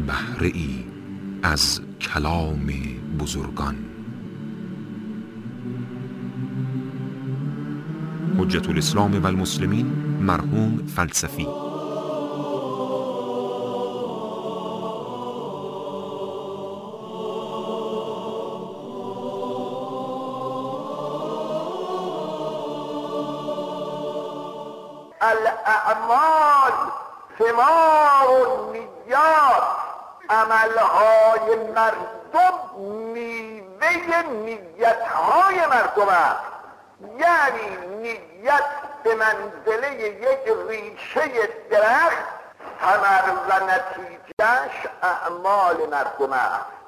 بهره ای از کلام بزرگان. حجة الاسلام و المسلمین مرحوم فلسفی. الاعمال ثمار النیات، عملهای مردم میوه نیتهای مردم است. یعنی نیت به منزله یک ریشه درخت، ثمر و نتیجهش اعمال مردم است.